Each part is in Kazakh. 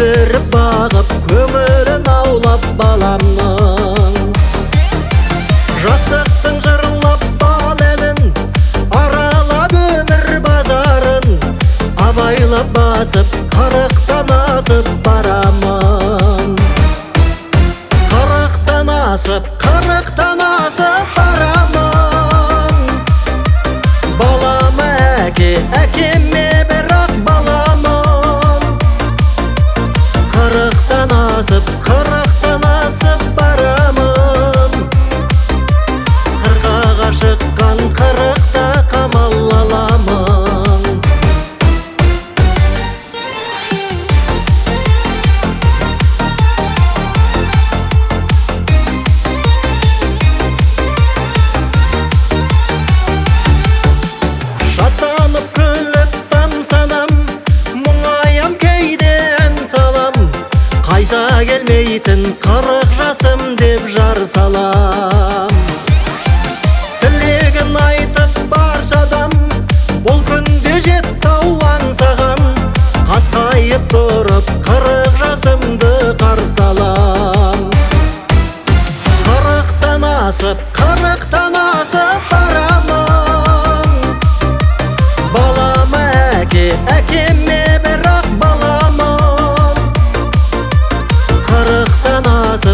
Өсіріп бағып көңілін аулап баламның. Жастықтың жырлап бал елін, аралап өмір базарын, абайлап басып қырықтан асып барамын. Қырықтан асып барамын. Балама әке, әкеме бірақ баламын. Қырықтан асып барамын. Қырқаға шыққан қырықта қамал аламын. Шаттанып күліп тамсанам, мұңаям кейде ән салам. Қайта келмейтін 40 жасым деп жар салам. Тілегін айтып баршадам, бұл күнде жетті-ау аңсаған. Қасқайып тұрып 40 жасымды қарсы алам. 40-тан асып барамын. Балама әке, әкеме бірақ баламын. 40-тан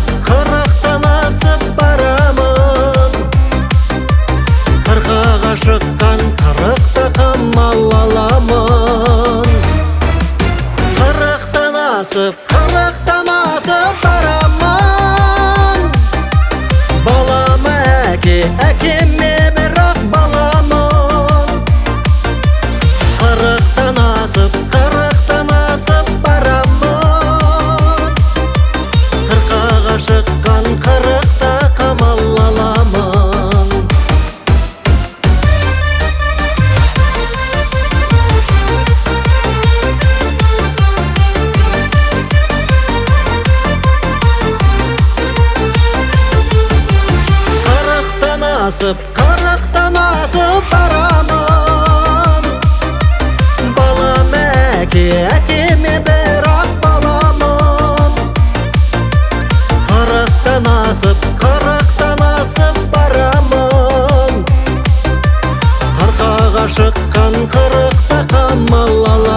асып барамын. Қырқаға шыққан 40-та қамал аламын. 40-тан асып барамын. Балама әке, әкеме бірақ баламын. 40-тан асып барамын. Қырқаға шыққан 40-та қамал аламын. Қырықтан асып барамын. Балама әке, әкеме бірақ баламын. 40-тан асып барамын. Қырқаға шыққан 40-та қамал аламын.